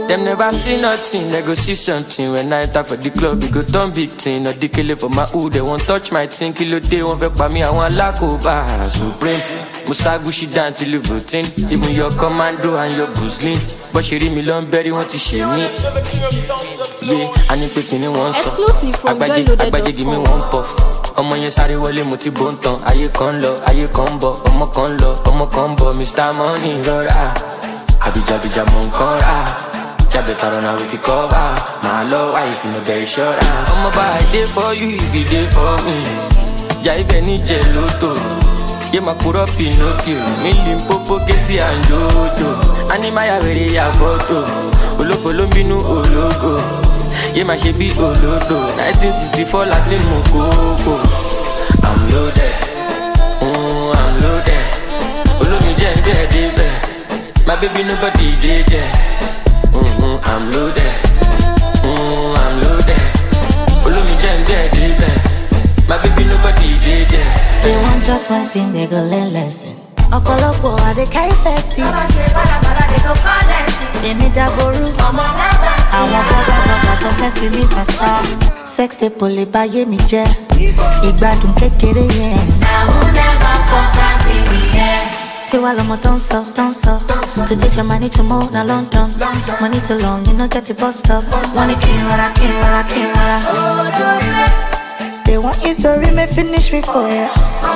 Them never see nothing, they go see something. When I enter for the club, we go turn big thing. Or the killer for my hood, they won't touch my thing. Kilo day, won't vex by me, I want Lakoba Supreme. Musagushi down till you routine. Even your commando and your Guzlin. But she read me long berry, want to share me. Yeah, I need picking in one song. Exclusive from joyloaded.com. Agbade give me one puff. Ọmọ yẹn sáré wọlé mo ti bó ń tán. Ayé kan lọ, ayé kan bọ̀. Ọmọ kan lọ, ọmọ kan bọ̀. Mr. Money rọra. Abijabija mo ń kọ́ra. Yeah, better run out with the cover. My love, wife, you know, get insurance. I'm about a day for you, if you day for me. Jaibe ni Jeloto. Yeah, my put up Pinocchio. Million Popo, Kesi and Jojo. Animaya, very ya photo. Olofolo Binu, Ologo. Yeah, my shebi Olodo. 1964, Latin Mokoko. I'm loaded. I'm loaded. Olomi Jembe, Debe. My baby, nobody did there. I'm loaded. I'm loaded. Olumi Jembe, my baby nobody did it. They want judgment thing, they go learn lesson. Okolopo, they carry festive. They need that boru. I want bugger, don't let me pass. Sex they pull it by me je. Igbadun kekere yen. I will never forget in the air. Tiwa lomo don't so. To take your money to move na London. Money too long, you know get the bus stop. Money can't They want history, may finish me for ya.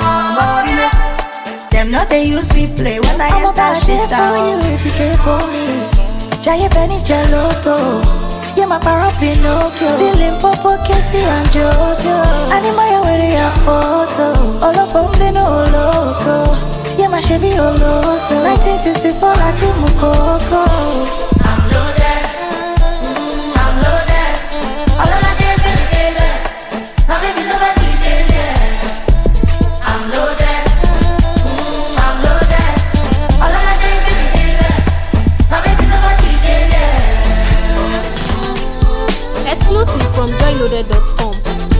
Them know they use me play when I get that shit down. I'm for you if you care for me. Jaya Benny Jeloto. Yeah, my para Pinocchio. Billing Popo, Kesi and Jojo. Animaya where they have photo. All of them they know loco. Yeah, my Chevy Oloto. 1964 Latin Mokoko. I'm loaded. I'm loaded. All of my days every day there. My baby nobody did there. I'm loaded. I'm loaded. All of my days every day there. My baby nobody did there. Exclusive from joyloaded.com.